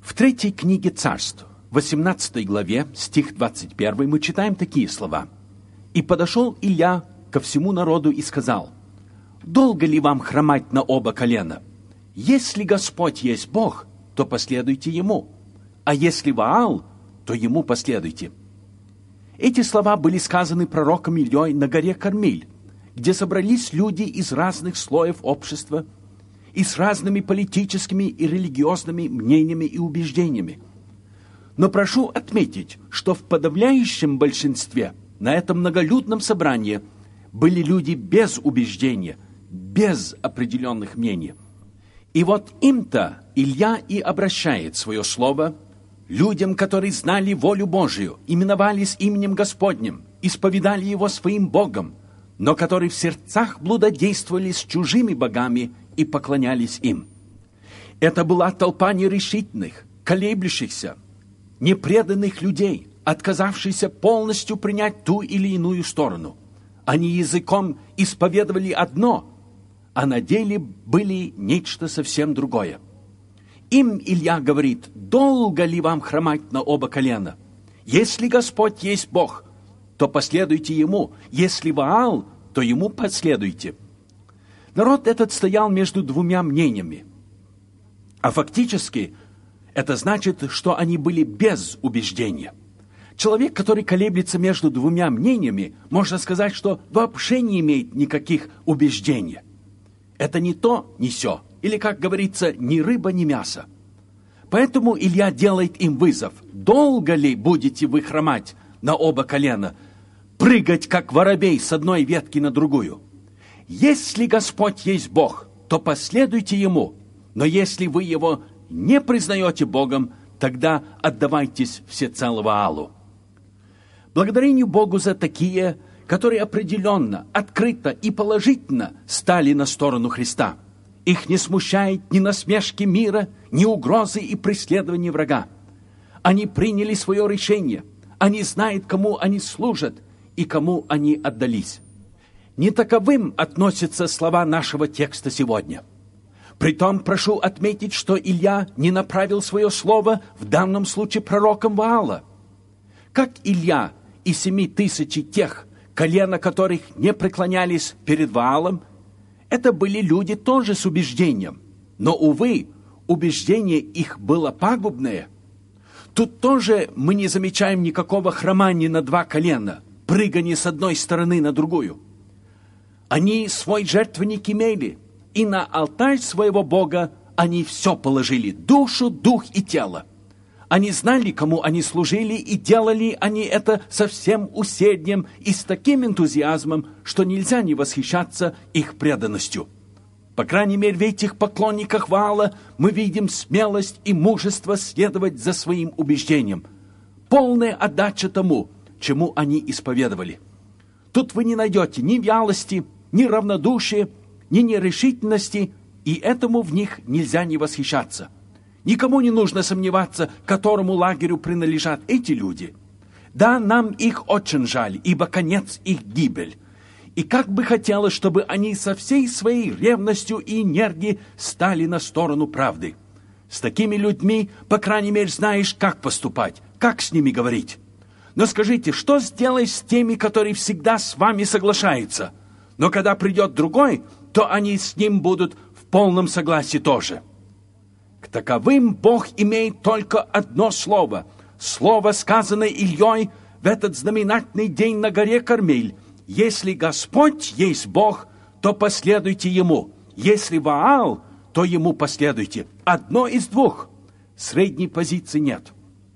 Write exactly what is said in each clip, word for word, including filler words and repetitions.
В третьей книге Царств, восемнадцатой главе, стих двадцать первый, мы читаем такие слова. «И подошел Илья ко всему народу и сказал: долго ли вам хромать на оба колена? Если Господь есть Бог, то последуйте Ему, а если Ваал, то Ему последуйте». Эти слова были сказаны пророком Ильей на горе Кармель, где собрались люди из разных слоев общества и с разными политическими и религиозными мнениями и убеждениями. Но прошу отметить, что в подавляющем большинстве на этом многолюдном собрании были люди без убеждения, без определенных мнений. И вот им-то Илья и обращает свое слово людям, которые знали волю Божию, именовались именем Господним, исповедали Его своим Богом, но которые в сердцах блудодействовали с чужими богами и поклонялись им. Это была толпа нерешительных, колеблющихся, непреданных людей, отказавшихся полностью принять ту или иную сторону. Они языком исповедовали одно, а на деле были нечто совсем другое. Им Илья говорит: долго ли вам хромать на оба колена? Если Господь есть Бог, то последуйте Ему. Если Ваал, то Ему последуйте. Народ этот стоял между двумя мнениями. А фактически это значит, что они были без убеждения. Человек, который колеблется между двумя мнениями, можно сказать, что вообще не имеет никаких убеждений. Это не то, не сё. Или, как говорится, ни рыба, ни мясо. Поэтому Илья делает им вызов. Долго ли будете вы хромать на оба колена, прыгать, как воробей, с одной ветки на другую? Если Господь есть Бог, то последуйте Ему. Но если вы Его не признаете Богом, тогда отдавайтесь всецело Ваалу. Благодарению Богу за такие, которые определенно, открыто и положительно стали на сторону Христа. Их не смущает ни насмешки мира, ни угрозы и преследования врага. Они приняли свое решение. Они знают, кому они служат и кому они отдались. Не таковым относятся слова нашего текста сегодня. Притом прошу отметить, что Илья не направил свое слово в данном случае пророкам Ваала. Как Илья и семи тысячи тех, колена которых не преклонялись перед Ваалом, это были люди тоже с убеждением. Но, увы, убеждение их было пагубное. Тут тоже мы не замечаем никакого хромания на два колена, прыгания с одной стороны на другую. Они свой жертвенник имели, и на алтарь своего Бога они все положили: душу, дух и тело. Они знали, кому они служили, и делали они это со всем усердием и с таким энтузиазмом, что нельзя не восхищаться их преданностью. По крайней мере, в этих поклонниках Ваала мы видим смелость и мужество следовать за своим убеждением. Полная отдача тому, чему они исповедовали. Тут вы не найдете ни вялости, ни равнодушия, ни нерешительности, и этому в них нельзя не восхищаться. Никому не нужно сомневаться, к которому лагерю принадлежат эти люди. Да, нам их очень жаль, ибо конец их гибель. И как бы хотелось, чтобы они со всей своей ревностью и энергией стали на сторону правды. С такими людьми, по крайней мере, знаешь, как поступать, как с ними говорить. Но скажите, что сделаешь с теми, которые всегда с вами соглашаются? Но когда придет другой, то они с ним будут в полном согласии тоже. К таковым Бог имеет только одно слово. Слово, сказанное Ильей в этот знаменательный день на горе Кармель. Если Господь есть Бог, то последуйте Ему. Если Ваал, то Ему последуйте. Одно из двух. Средней позиции нет.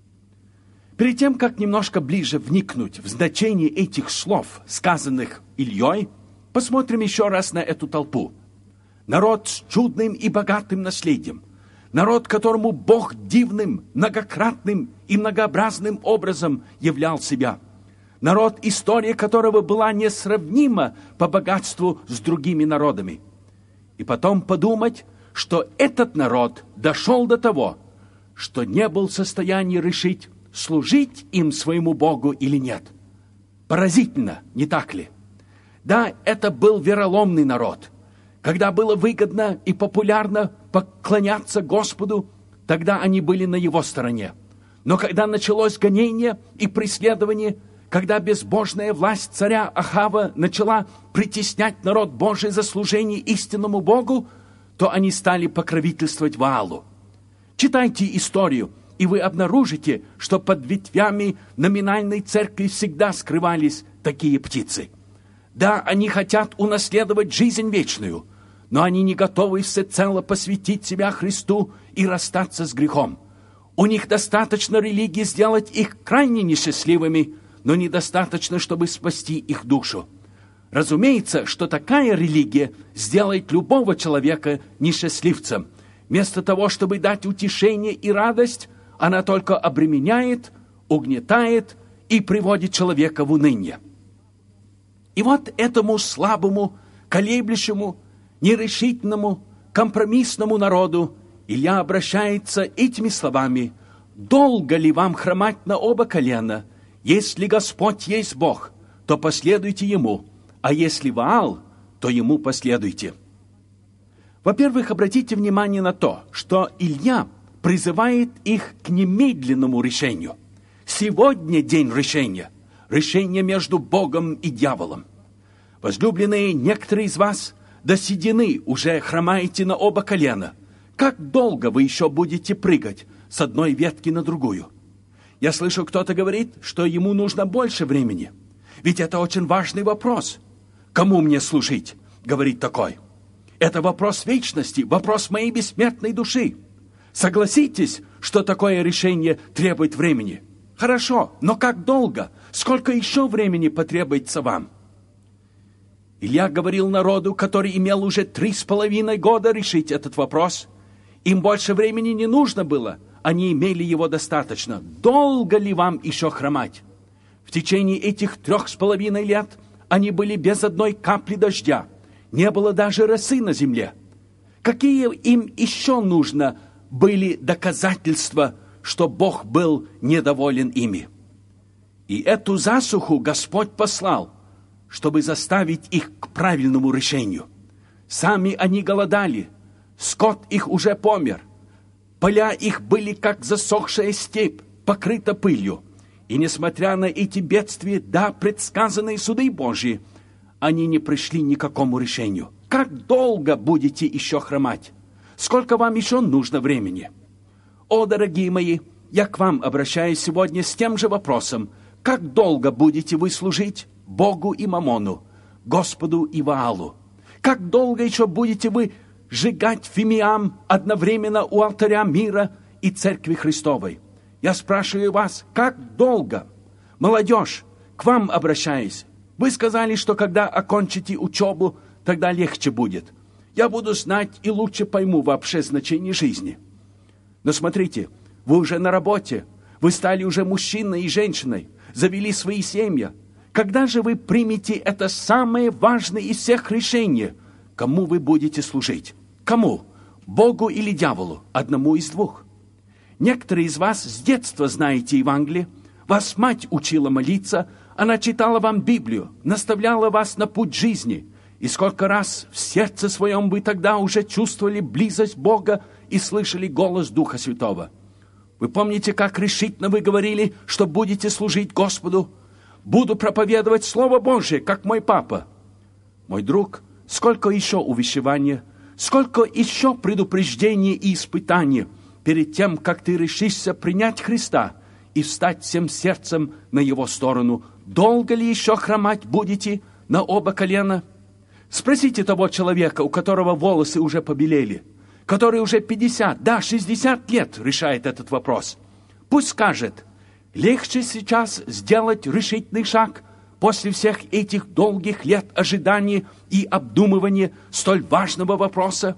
Перед тем, как немножко ближе вникнуть в значение этих слов, сказанных Ильей, посмотрим еще раз на эту толпу. Народ с чудным и богатым наследием. Народ, которому Бог дивным, многократным и многообразным образом являл себя. Народ, история которого была несравнима по богатству с другими народами. И потом подумать, что этот народ дошел до того, что не был в состоянии решить, служить им своему Богу или нет. Поразительно, не так ли? Да, это был вероломный народ. Когда было выгодно и популярно поклоняться Господу, тогда они были на его стороне. Но когда началось гонение и преследование, когда безбожная власть царя Ахава начала притеснять народ Божий за служение истинному Богу, то они стали покровительствовать Ваалу. Читайте историю, и вы обнаружите, что под ветвями номинальной церкви всегда скрывались такие птицы. Да, они хотят унаследовать жизнь вечную, но они не готовы всецело посвятить себя Христу и расстаться с грехом. У них достаточно религии сделать их крайне несчастливыми, но недостаточно, чтобы спасти их душу. Разумеется, что такая религия сделает любого человека несчастливцем. Вместо того, чтобы дать утешение и радость, она только обременяет, угнетает и приводит человека в уныние. И вот этому слабому, колеблющему, нерешительному, компромиссному народу Илья обращается этими словами: «Долго ли вам хромать на оба колена? Если Господь есть Бог, то последуйте Ему, а если Ваал, то Ему последуйте». Во-первых, обратите внимание на то, что Илья призывает их к немедленному решению. Сегодня день решения. Решение между Богом и дьяволом. Возлюбленные, некоторые из вас до седины уже хромаете на оба колена. Как долго вы еще будете прыгать с одной ветки на другую? Я слышу, кто-то говорит, что ему нужно больше времени. Ведь это очень важный вопрос. Кому мне служить? Говорит такой. Это вопрос вечности, вопрос моей бессмертной души. Согласитесь, что такое решение требует времени. Хорошо, но как долго? Сколько еще времени потребуется вам? Илья говорил народу, который имел уже три с половиной года решить этот вопрос. Им больше времени не нужно было. Они имели его достаточно. Долго ли вам еще хромать? В течение этих трех с половиной лет они были без одной капли дождя. Не было даже росы на земле. Какие им еще нужно были доказательства, что Бог был недоволен ими? И эту засуху Господь послал, чтобы заставить их к правильному решению. Сами они голодали, скот их уже помер, поля их были как засохшая степь, покрыта пылью. И несмотря на эти бедствия, да, предсказанные суды Божьи, они не пришли ни к какому решению. Как долго будете еще хромать? Сколько вам еще нужно времени? О, дорогие мои, я к вам обращаюсь сегодня с тем же вопросом. Как долго будете вы служить Богу и Мамону, Господу и Ваалу? Как долго еще будете вы сжигать фимиам одновременно у алтаря мира и Церкви Христовой? Я спрашиваю вас, как долго? Молодежь, к вам обращаюсь. Вы сказали, что когда окончите учебу, тогда легче будет. Я буду знать и лучше пойму вообще значение жизни. Но смотрите, вы уже на работе, вы стали уже мужчиной и женщиной, завели свои семьи. Когда же вы примете это самое важное из всех решений? Кому вы будете служить? Кому? Богу или дьяволу? Одному из двух. Некоторые из вас с детства знаете Евангелие. Вас мать учила молиться, она читала вам Библию, наставляла вас на путь жизни. И сколько раз в сердце своем вы тогда уже чувствовали близость Бога и слышали голос Духа Святого. Вы помните, как решительно вы говорили, что будете служить Господу? Буду проповедовать Слово Божие, как мой папа. Мой друг, сколько еще увещевания, сколько еще предупреждений и испытаний перед тем, как ты решишься принять Христа и встать всем сердцем на Его сторону. Долго ли еще хромать будете на оба колена? Спросите того человека, у которого волосы уже побелели, который уже пятьдесят, да, шестьдесят лет решает этот вопрос. Пусть скажет, легче сейчас сделать решительный шаг после всех этих долгих лет ожидания и обдумывания столь важного вопроса?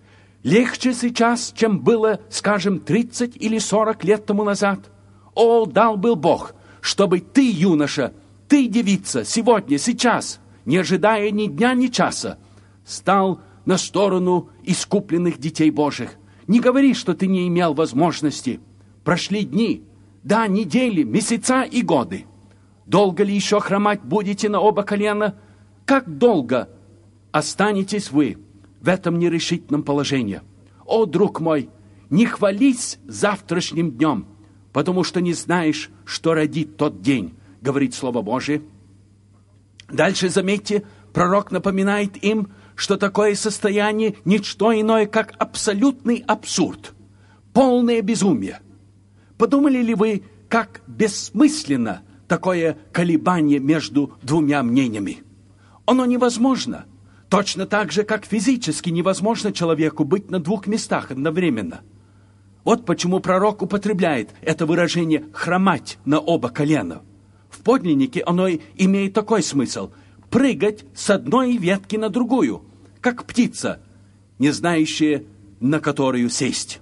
Легче сейчас, чем было, скажем, тридцать или сорок лет тому назад? О, дал был Бог, чтобы ты, юноша, ты, девица, сегодня, сейчас, не ожидая ни дня, ни часа, стал на сторону искупленных детей Божьих. Не говори, что ты не имел возможности. Прошли дни, да, недели, месяца и годы. Долго ли еще хромать будете на оба колена? Как долго останетесь вы в этом нерешительном положении? О, друг мой, не хвались завтрашним днем, потому что не знаешь, что родит тот день, говорит Слово Божие. Дальше, заметьте, пророк напоминает им, что такое состояние – ничто иное, как абсолютный абсурд, полное безумие. Подумали ли вы, как бессмысленно такое колебание между двумя мнениями? Оно невозможно. Точно так же, как физически невозможно человеку быть на двух местах одновременно. Вот почему пророк употребляет это выражение «хромать на оба колена». В подлиннике оно имеет такой смысл – прыгать с одной ветки на другую, как птица, не знающая, на которую сесть.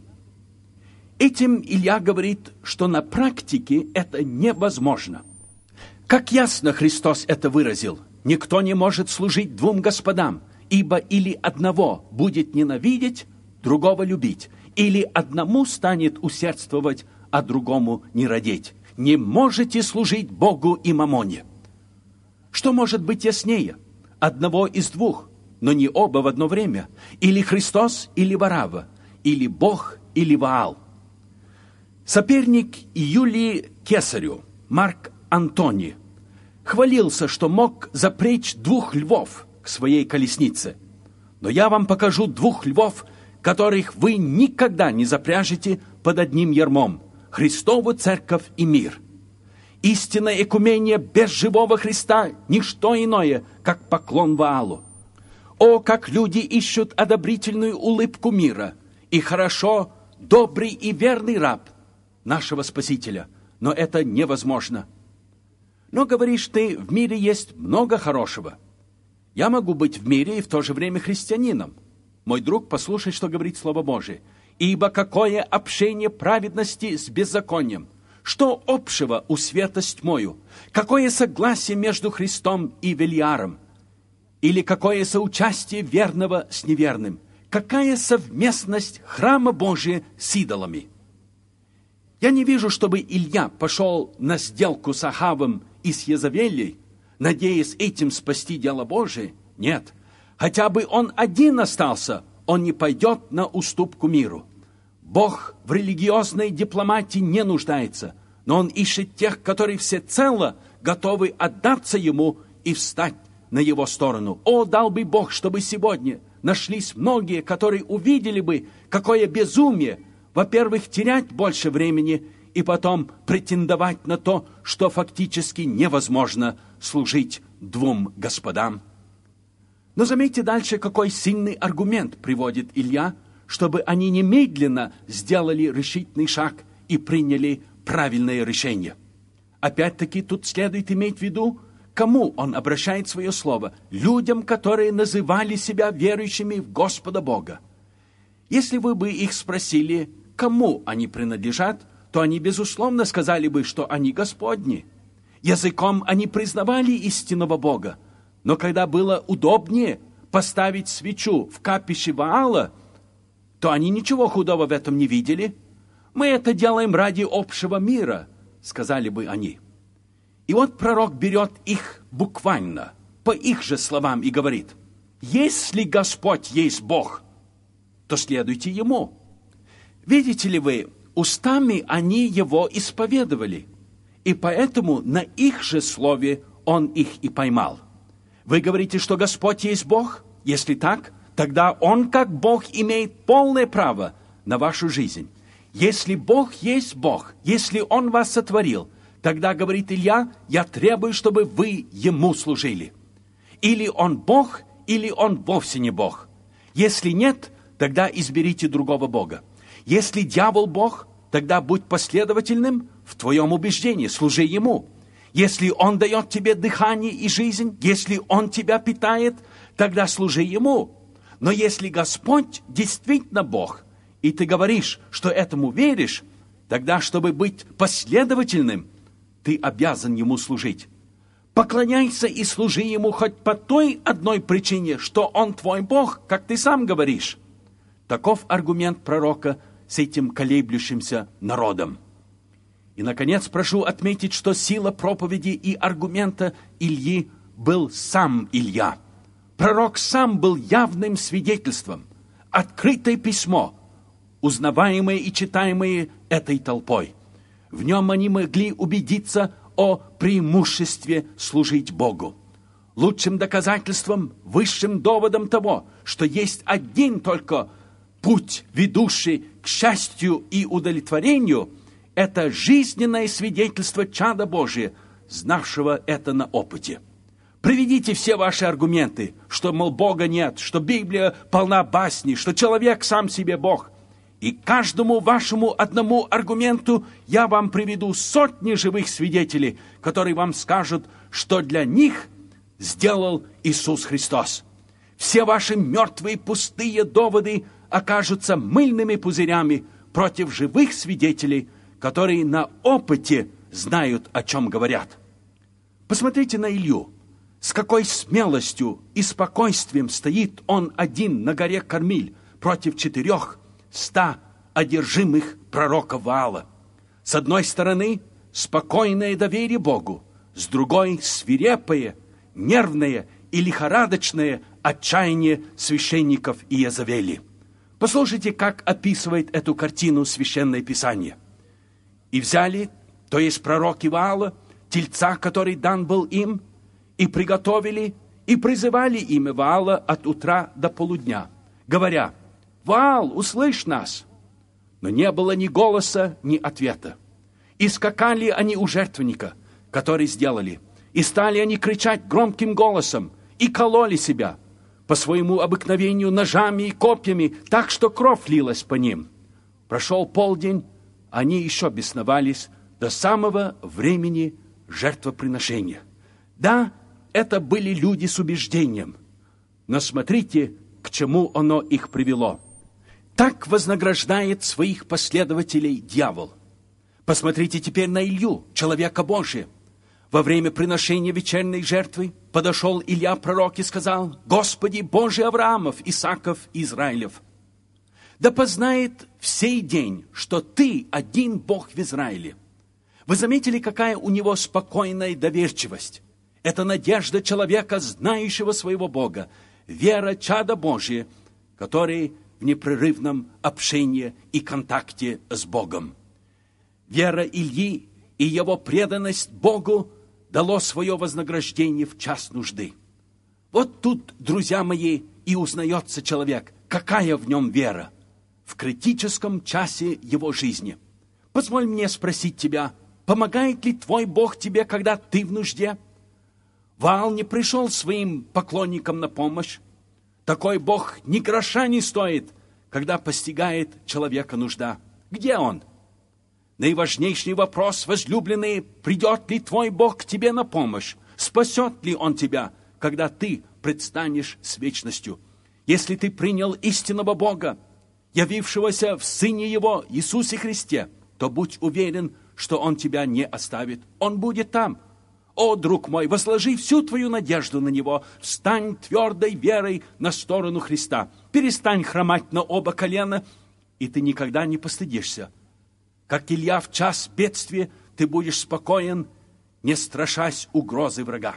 Этим Илья говорит, что на практике это невозможно. Как ясно Христос это выразил: «Никто не может служить двум господам, ибо или одного будет ненавидеть, другого любить, или одному станет усердствовать, а другому не родить. Не можете служить Богу и мамоне». Что может быть яснее? Одного из двух, но не оба в одно время. Или Христос, или Варава, или Бог, или Ваал. Соперник Юлии Кесарю, Марк Антоний, хвалился, что мог запречь двух львов к своей колеснице. Но я вам покажу двух львов, которых вы никогда не запряжете под одним ярмом: Христову церковь и мир. Истинное экумения без живого Христа – ничто иное, как поклон Ваалу. О, как люди ищут одобрительную улыбку мира, и хорошо, добрый и верный раб нашего Спасителя, но это невозможно. Но, говоришь ты, в мире есть много хорошего. Я могу быть в мире и в то же время христианином. Мой друг, послушай, что говорит Слово Божие. «Ибо какое общение праведности с беззаконием? Что общего у света с тьмою? Какое согласие между Христом и Велиаром? Или какое соучастие верного с неверным? Какая совместность храма Божия с идолами?» Я не вижу, чтобы Илья пошел на сделку с Ахавом и с Езавелей, надеясь этим спасти дело Божие. Нет, хотя бы он один остался, он не пойдет на уступку миру. Бог в религиозной дипломатии не нуждается, но Он ищет тех, которые всецело готовы отдаться Ему и встать на Его сторону. О, дал бы Бог, чтобы сегодня нашлись многие, которые увидели бы, какое безумие, во-первых, терять больше времени, и потом претендовать на то, что фактически невозможно служить двум господам. Но заметьте дальше, какой сильный аргумент приводит Илья, чтобы они немедленно сделали решительный шаг и приняли правильное решение. Опять-таки, тут следует иметь в виду, кому он обращает свое слово: людям, которые называли себя верующими в Господа Бога. Если вы бы их спросили, кому они принадлежат, то они, безусловно, сказали бы, что они Господни. Языком они признавали истинного Бога, но когда было удобнее поставить свечу в капище Ваала, то они ничего худого в этом не видели. «Мы это делаем ради общего мира», — сказали бы они. И вот пророк берет их буквально, по их же словам, и говорит: «Если Господь есть Бог, то следуйте Ему». Видите ли вы, устами они Его исповедовали, и поэтому на их же слове Он их и поймал. Вы говорите, что Господь есть Бог? Если так, тогда Он, как Бог, имеет полное право на вашу жизнь. Если Бог есть Бог, если Он вас сотворил, тогда, говорит Илья, я требую, чтобы вы Ему служили. Или Он Бог, или Он вовсе не Бог. Если нет, тогда изберите другого Бога. Если дьявол Бог, тогда будь последовательным в твоем убеждении, служи Ему. Если Он дает тебе дыхание и жизнь, если Он тебя питает, тогда служи Ему. Но если Господь действительно Бог, и ты говоришь, что этому веришь, тогда, чтобы быть последовательным, ты обязан Ему служить. Поклоняйся и служи Ему хоть по той одной причине, что Он твой Бог, как ты сам говоришь. Таков аргумент пророка с этим колеблющимся народом. И, наконец, прошу отметить, что сила проповеди и аргумента Ильи был сам Илья. Пророк сам был явным свидетельством. Открытое письмо узнаваемое и читаемое этой толпой. В нем они могли убедиться о преимуществе служить Богу. Лучшим доказательством, высшим доводом того, что есть один только путь, ведущий к счастью и удовлетворению, это жизненное свидетельство чада Божия, знавшего это на опыте. Приведите все ваши аргументы, что, мол, Бога нет, что Библия полна басней, что человек сам себе Бог. И каждому вашему одному аргументу я вам приведу сотни живых свидетелей, которые вам скажут, что для них сделал Иисус Христос. Все ваши мертвые пустые доводы окажутся мыльными пузырями против живых свидетелей, которые на опыте знают, о чем говорят. Посмотрите на Илью. С какой смелостью и спокойствием стоит он один на горе Кармиль против четырех ста одержимых пророков Ваала. С одной стороны, спокойное доверие Богу, с другой, свирепое, нервное и лихорадочное отчаяние священников Иезавели. Послушайте, как описывает эту картину Священное Писание. «И взяли, то есть пророки Ваала, тельца, который дан был им, и приготовили, и призывали имя Ваала от утра до полудня, говоря: Ваал, услышь нас!» Но не было ни голоса, ни ответа. И скакали они у жертвенника, который сделали, и стали они кричать громким голосом, и кололи себя по своему обыкновению ножами и копьями, так что кровь лилась по ним. Прошел полдень, они еще бесновались до самого времени жертвоприношения. Да, это были люди с убеждением, но смотрите, к чему оно их привело. Так вознаграждает своих последователей дьявол. Посмотрите теперь на Илью, человека Божия. Во время приношения вечерней жертвы подошел Илья пророк и сказал: «Господи, Боже Авраамов, Исааков, Израилев, да познает в сей день, что Ты один Бог в Израиле». Вы заметили, какая у него спокойная доверчивость? Это надежда человека, знающего своего Бога, вера чада Божия, который в непрерывном общении и контакте с Богом. Вера Ильи и его преданность Богу дало свое вознаграждение в час нужды. Вот тут, друзья мои, и узнается человек, какая в нем вера в критическом часе его жизни. Позволь мне спросить тебя, помогает ли твой Бог тебе, когда ты в нужде? Ваал не пришел своим поклонникам на помощь. Такой Бог ни гроша не стоит, когда постигает человека нужда. Где он? Наиважнейший вопрос, возлюбленный: придет ли твой Бог к тебе на помощь? Спасет ли Он тебя, когда ты предстанешь с вечностью? Если ты принял истинного Бога, явившегося в Сыне Его, Иисусе Христе, то будь уверен, что Он тебя не оставит. Он будет там. О, друг мой, возложи всю твою надежду на Него. Встань твердой верой на сторону Христа. Перестань хромать на оба колена, и ты никогда не постыдишься. Как Илья в час бедствия, ты будешь спокоен, не страшась угрозы врага.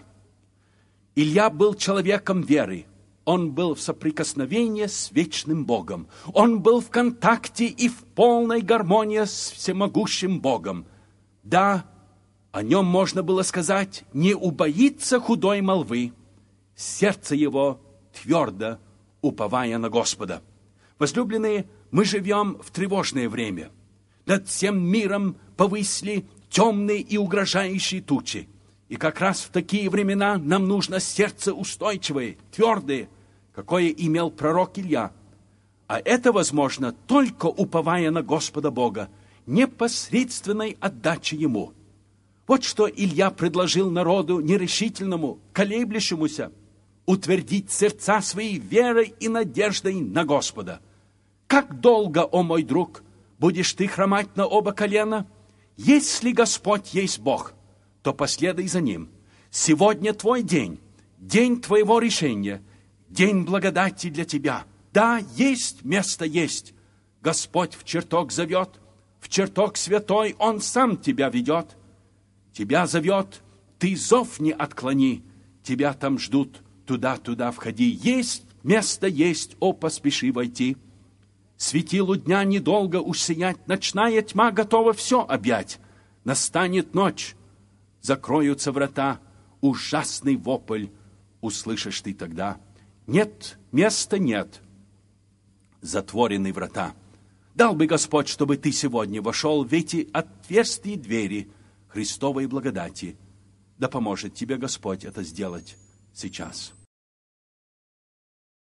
Илья был человеком веры. Он был в соприкосновении с вечным Богом. Он был в контакте и в полной гармонии с всемогущим Богом. Да, о нем можно было сказать: не убоится худой молвы, сердце его твердо уповая на Господа. Возлюбленные, мы живем в тревожное время. Над всем миром повысли темные и угрожающие тучи. И как раз в такие времена нам нужно сердце устойчивое, твердое, какое имел пророк Илья. А это возможно только уповая на Господа Бога, непосредственной отдачей Ему. Вот что Илья предложил народу нерешительному, колеблющемуся: утвердить сердца свои верой и надеждой на Господа. Как долго, о мой друг, будешь ты хромать на оба колена? Если Господь есть Бог, то последуй за Ним. Сегодня твой день, день твоего решения, день благодати для тебя. Да, есть место есть. Господь в чертог зовет, в чертог святой Он сам тебя ведет. Тебя зовет, ты зов не отклони, тебя там ждут, туда-туда входи. Есть место есть, о, поспеши войти. Светилу дня недолго уж сиять, ночная тьма готова все объять. Настанет ночь, закроются врата, ужасный вопль услышишь ты тогда. Нет, места нет, затворены врата. Дал бы Господь, чтобы ты сегодня вошел в эти отверстые двери Христовой благодати. Да поможет тебе Господь это сделать сейчас.